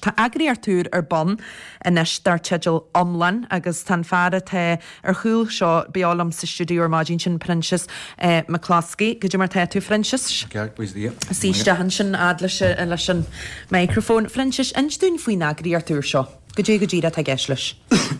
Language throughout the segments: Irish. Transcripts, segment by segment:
Tá agriar túr ar bon inis dar teidir omlan agus tan fada te ar chúil seo beálam sa stúdíú mágin sin Princess McCloskey. Go mar tú Francis? Síiste han sin ad leis an microfón. Francis, instún faoin agriar túr seo. Go díra tá gceis leis.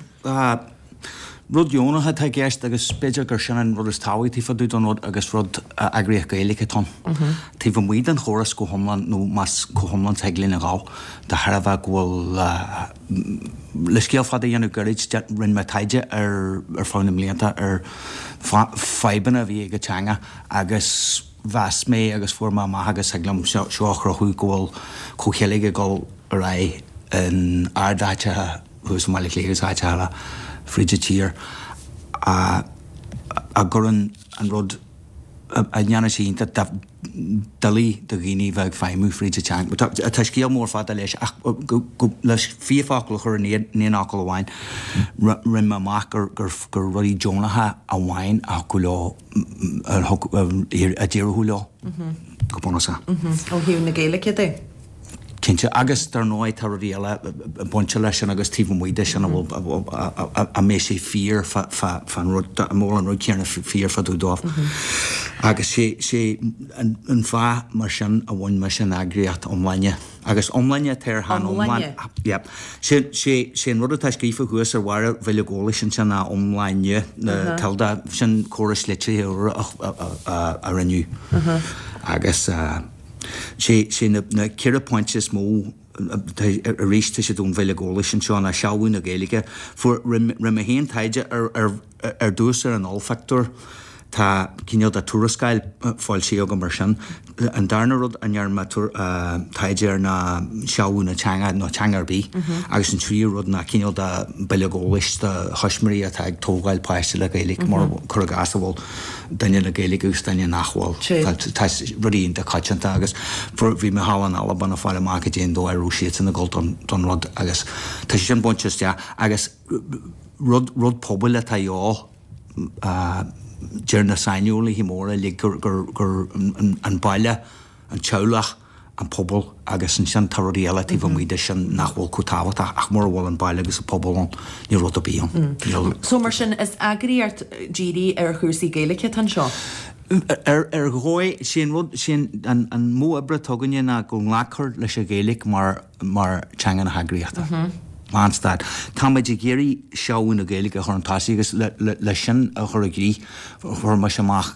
Rud Jónatha tá gceist agus beidir gur sin rud is táhaí tífa dú don rud agus rud agriach gaeilge ton. Tífa muid an choras go homlan nó mas go homlan teglín a gá. Da harabha ghfuil le scéal fada dhéanú gurrid rinn me taide ar fáinna mblianta ar faibanna bhí go teanga agus bheas mé agus forma maith agus seglam seochra chuí ghfuil cochéige gáil ar ra an ardáte hús mála légus áiteala fríide tír a gur an rud a dheanna sínta dalí do gíní bheith feimú fríide teang. Tá scéal mór fada leis leis fíomháil chur níonácail amháin rinn amach gur rudí Jónatha a bhhain a go lá a ddíirú lá go buna ó hiú na Gaeilge dé. Cinnte agus tar nóid tar réala bonse leis sin agus tíh muide sin a mé sé fír fan mór an rud cearna fír faú dómh. Agus sé an fá mar sin a bhain mar sin agriacht omlaine. Agus omlaine tar han omlaine. sé rud atá scífa chuas ar bhhar bhile ggóla sin sin na omlaine talda sin choras leite a raniu. Agus sé na cire pointes mó a réiste sé dún bhile ggóla sin seo na seaú na Gaeilge fu rim a héon taide ar dús ar an olfactor tá cinneal a túrascail fáil sé aga mar sin an darna rud anhear taide ar na seaú na teangar bí agus an trí rud na cinneal a bile ggólis de thoismarí a ag tógáil páiste le Gaeilge mar chur gas bhil daine le Gaeilge gus daine nachhil ruíon de caitanta agus bhí me hálan Alban a fáile má déon dó arú siad na ggóil don rud agus tá sé sin bonte agus rud pobail atá Dúirna sainiúla hí móra le gur an baile an teolach an pobl agus an sin taríala tíh muide sin nachhfuil chutáhata ach mór bhil an baile agus a poblán ní rud a bíon. So mar sin is agriart GD ar chusaí Gaeilge tan seo? Ar ghóid sin an mó ibre tuganne na go nglachar leis a Gaeilge mar teangan na hagriachta. Manstad. Tá méidir géirí seaún na Gaeilge a chuantáí agus le sin a chur grí chuir mar semach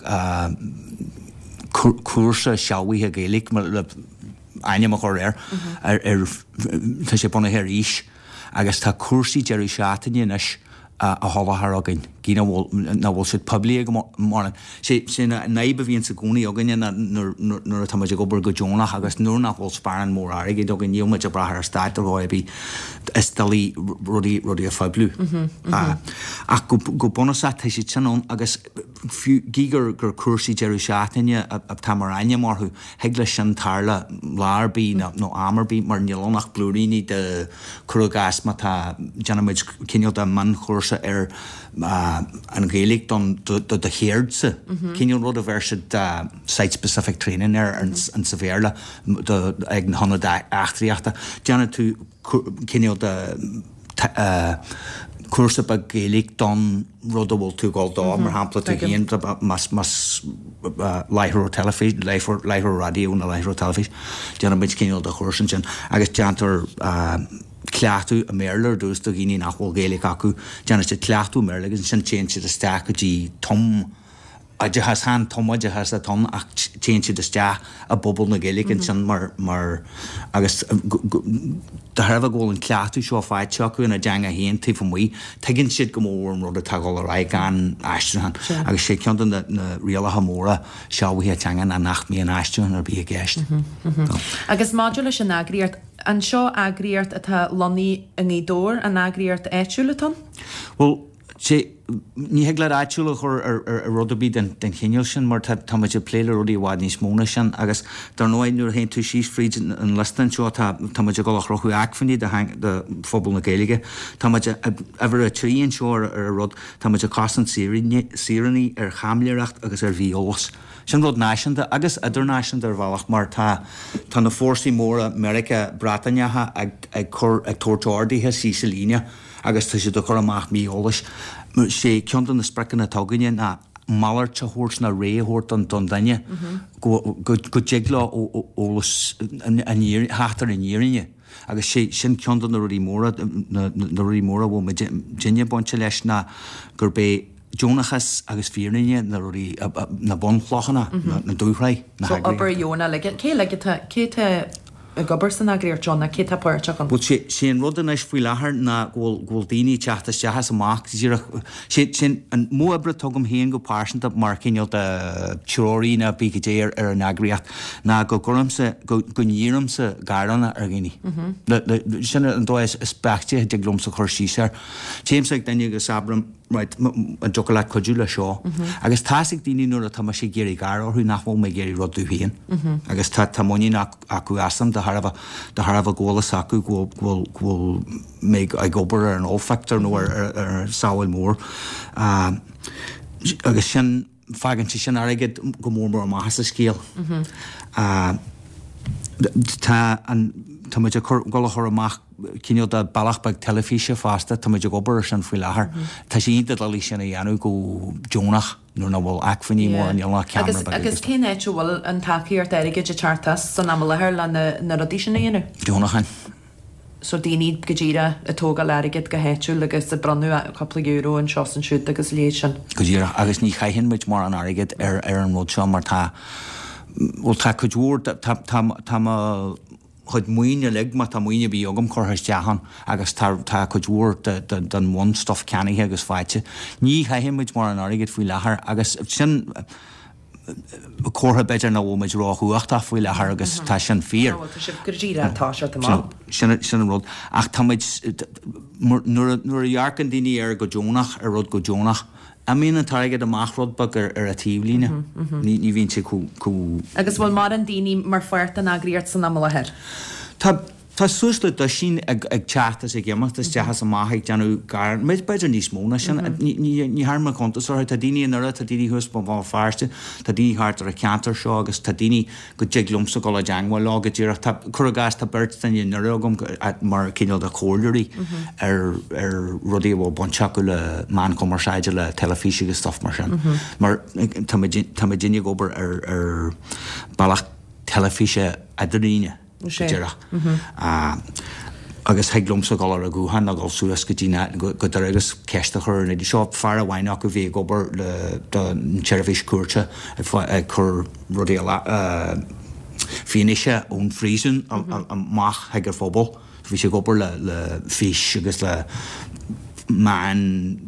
cuasa seaí a Gaeilge mar le aine a chur tá sé buna ar ríis agus tá cuasaí deirí seatain inis a hábhar agin. Gína bhfuil si poblí go marna. sé na naibh bhíonn sa gúnaí agan nuair a táid gobar go Jónatha agus nuair nach bhfuil sparan mór aige dogan níomid a brathar stáit a bhí is dalí rudí a feblú. Ach go bonasa tá sé tinón agus gígur gur cuasaí deirí seaitaine a tamaraine marthú heag lei sin tarla láirbí nó amarbí mar nílónach blúíní de chugas má tá deanamid cinneal de man chuirsa ar an Gaeilge don de chéardsa. Cinneal rud a bheirsad site-specific training an sa bhéarla ag an honna achtriachta. Deanna tú cinneal de cuasa ba Gaeilge don rud a bhfuil tú gáil dá mar hampla tú híon mas leithreú telefís, leithreú radio na leithreú telefís. Deanna muid cinneal de chuirsan sin agus deantar cleatú a mélar dús do gíní nachhfuil Gaeilge acu deanna sé cleatú mélar agus sin téan siad a steach dí tom a de has han tomaid a has a tom ach téan siad a steach a bobbal na Gaeilge sin mar agus de harfa ggóil an cleatú seo fáid seacu in a deanga héon tíh muí tegann siad go mór an rud a tagáil a ra gan aistehan agus sé ceann na rialatha móra seáhí a teangan a nach mí an aistehan ar bí a gceist. Agus máidir leis an agriart an seo agriart atá loní a ní dór an agriart éitiúlaton? Well, sé ní heagla áitiúla chur ar rudabí den chéineil sin mar táid a pléile rudí bhád níos móna sin agus dar nóidúair héon tú síos fríd an listan seo táid a golach rochú acfanní de fphobal na Gaeilge táid a bhar a tríon seo ar rud táid a cásan síraní ar chamléireacht agus ar bhíolalas. Sin rud náisianta agus idirnáisianta ar bhealach mar tá na fórsaí móra America Bratainetha ag tuairteádaithe sísa líne agus tá sé do chur amach míolalas. sé ceantan na sprecan na tágaine na malar te húirs na réhort an don daine go jigla ólas hátar in nírinne. Agus sé sin ceantan na ruí móra bhfuil me dinne bonte leis na gur bé Jonachas agus fírinne na bonlochanna na dúhraid na hagraí. So aber Jóna cé a gobar san agréir John cé tapáirteach an. Bú sé an rud an éis faoi lethar na ghfuil daoine teachtas teachas amach sin an mó abre tugam héon go páirsanta mar cinneal de teorí na bígadéir ar an agriacht na go goramsa go níramsa garanna ar gine. Sin an dóis is speachte de glumsa chur síar. James ag daine agus abram right an jola codúla seo agus táigh daoine nuair a tá sé géirí gar orthú nachmó mé géirí rodú híon agus tá tamí acu asam de Harbh ggólas acu ghfuil mé ag gobar ar an ófactor nó ar saoil mór agus sin fagan sin aige go mór a maithas a scéal Tá gola chur amach cinneal de bailachbeg telefíe fásta tá muidir gobar san faoi lethar. Tá sé iad a lí sinna dhéanú go Jonach nuair na bhfuil acfaní mór an eolna camera. Agus cé éitú bhfuil an takeíart aige de chartas san am lethir le na rodí sinna dhéanú? Jonachan. So daoine go ddíra atóga leirigid go héitú agus a brandú coppla euro an seos an siúd agus léad sin. Go ddíra agus ní chaithinn muid mar an airigid ar an mód seo mar tá bhfuil tá chuidúir tá chud muoine legma tá muoine bí agam chuthair deachan agus tá chuidúir den one stuff ceannaithe agus fáite. Ní chaithimiid mar an airigid faoi lethar agus sin cótha beidir na bhfuid ráthúachta faoi lethar agus tá sin fír. Sin an rud. Ach táid nuair a dhearcan daoine ar go Jonach ar rud go Jonach. A mín an targad amachrod bag ar a tíomhlíne. Ní bhíonn sé có. Agus bhfuil mar an daoine mar fuirt an agriíart san am lethir. Tá súsla do sin ag teachtas ag gceamachtas teachas amach deanú gar méid beidir níos móna sin ní harma contasir tá daoine an tá daoine thus ba bhá fearste, tá daoine thart ar a ceantar seo agus tá daoine go diglumsa go le deanghil lágad dtíach chugas tá birtain naragam mar cinneal de cóileirí ar rudí bhil bonteach go le man commerceide le telefíe agus stuff mar sin. Mar tá daoine gobar ar bailach telefíe idirlíne. Agus heglumsa gáil a gúhan a gáil suas go dtíine go agus ceiste chur na dí seo fear a bhaine go bhí gobar le teirfís cuairte chur rudí fineise ón frísun amach hegur fóbal, bhí sé gobar le fís agus le man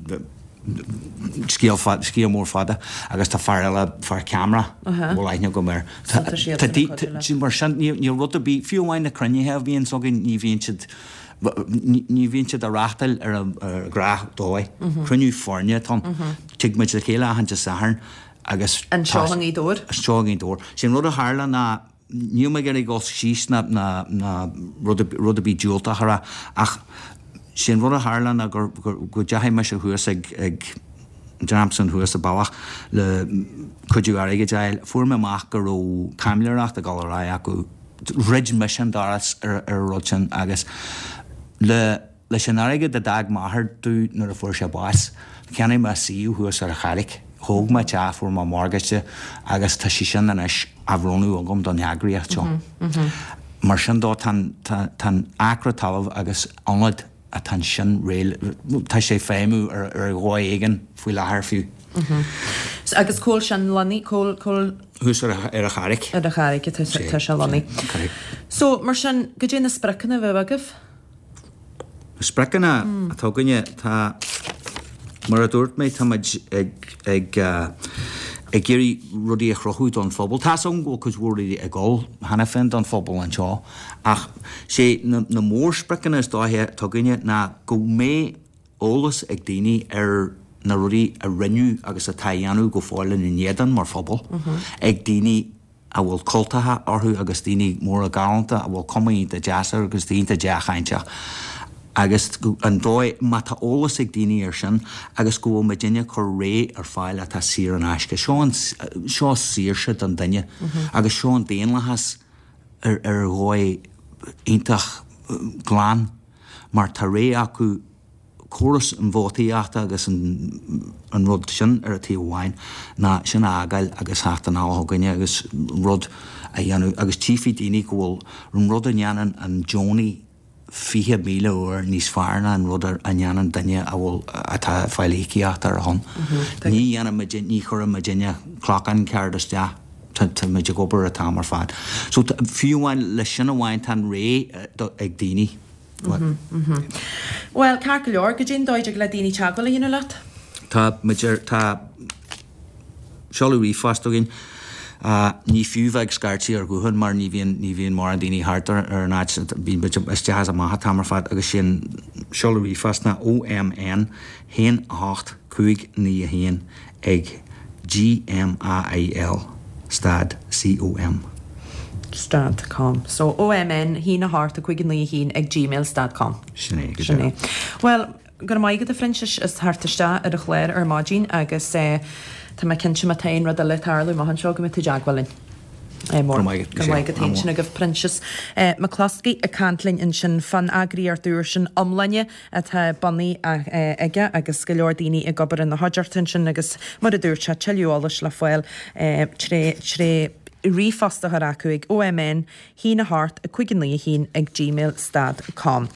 scíal mór fada agus tá fear eile fear camera bhil aithne go mar. Mar sin ní rud a bí fiúhhain na crunethe bhíon sogin ní bhíonn siad a ráchtail ar a grách dóid. Cruniú fórne tá tuigmeid a chéile ahananta saharn agus an seohang í dóir. Seohang í dóir. Sin rud a hála na níl me gur go síos na rud a bí dúilta thara ach sin rud a hálan a go dehaim me se thuas ag Jamson thuas a bailach le chuidú aige deil fuair amach gur ó camleireacht a gáilrá acu rid me sin daras ar rud sin agus le sin aige de dag maithir dú nuair a fuair sé báis ceanna me síú thuas ar a charic thóg me te fuair má margaiste agus tá si sin inis a bhrónú agam don neagraíocht seo. Mar sin dá tan acra talamh agus anlad a tan sin réil tá sé féimú ar gháid éigen faoi lethar fiú. Agus cóil sin laní cóil Hús ar a charic. Ar a charic tá se laní. So mar sin go dé na sprecanna bheith agah? Sprecanna atá gunne tá mar a dúirt méid tá ag géirí rudí a chrochú don fphobal. Tá an ggó chusúirí ag gáil hena fin don fphobal an seo ach sé na mór sprecanna is dáthe tá gunne na go mé ólas ag daoine ar na ruí a rinú agus a taanú go fáilin in édan mar fphobal ag daoine a bhfuil cultathe orthú agus daoine mór a galanta a bhfuil cumaí de jazzar agus daonnta deachainte. Agus an dóid mata ólas ag daoine ar sin agus go bhfuil Virginia chu ré ar fáil a tá sir an aisce. Seo síirse don duine agus seo an déanlachas ar ghóid iontach gláán mar tá ré acu choras an bhótaíachta agus an rud sin ar a tíomhhain na sin ágail agus háart an áthganine agus rud a dhéanú agus tíofaí daoine go bhfuil an rud a dhéanaan an Johnny 4 míle uair níos fearna an rud a dhéanaan duine a bhfuil atá fáilíciacht ar a hon. Ní dhéanam ní chur a Virginia chlachan ceardas deach tá muidir gobar a tamar fad. So fiúháin le sin bhhain tan ré ag daoine. Well, car go leor go dtí dóide le daoine teagla dhéanú leat? Tá seolú fástagin ní fiúbheith scartí ar gúhann mar ní bhíon mar an daoine hartar ar an áit bíon isteas a maithe tamar fad agus sin seolú fastna OMN 1-8-5-9 ag GMAIL stad COM. Stad.com. So OMN hína hart a cuigan lí hín ag gmail.com. Sinné. Well, gur maigad a Francis is hartiste ar a chléir ar mágin agus tá mai cinse matain rud a letarlú mahan seo go mit jaagwalin. Mór maigad hain sin a goh Francis. McCloskey a cantlin in sin fan agri ar dúr sin omlaine a tá bannaí aige agus go leor daoine i gobar in na Hodgerton sin agus mar a dúirte teúálas le foiil tré rífasta acu ag OMN hína hart a cuigan lí hín ag gmail.com.